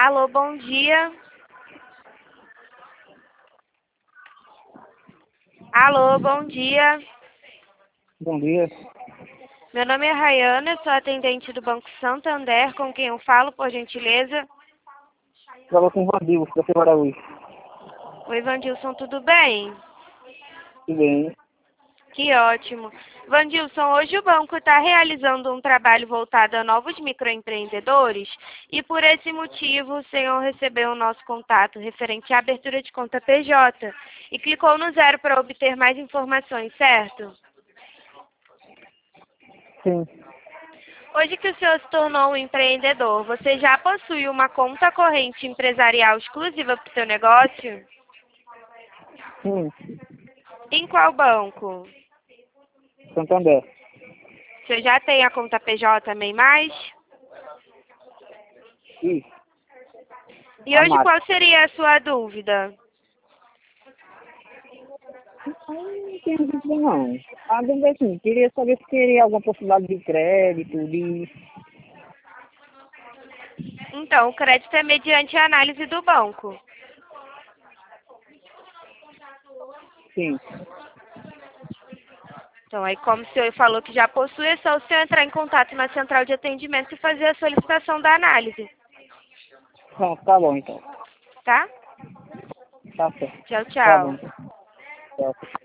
Alô, bom dia. Alô, bom dia. Bom dia. Meu nome é Rayana, sou atendente do Banco Santander, com quem eu falo, por gentileza. Fala com o Vandil, da Silva Araújo. Oi, Vandilson, tudo bem? Tudo bem? Que ótimo. Vandilson, hoje o banco está realizando um trabalho voltado a novos microempreendedores e por esse motivo o senhor recebeu o nosso contato referente à abertura de conta PJ e clicou no 0 para obter mais informações, certo? Sim. Hoje que o senhor se tornou um empreendedor, você já possui uma conta corrente empresarial exclusiva para o seu negócio? Sim. Em qual banco? Santander. O senhor já tem a conta PJ MEI Mais? Isso. E hoje Amado. qual seria a sua dúvida? Não tenho dúvida não. A dúvida é assim, queria saber se teria alguma possibilidade de crédito, de... Então, o crédito é mediante a análise do banco. Sim. Então, aí como o senhor falou que já possui, é só o senhor entrar em contato na central de atendimento e fazer a solicitação da análise, Pronto, tá bom então. tá? Tá certo. Tchau, Tá bom tchau. então. Tchau.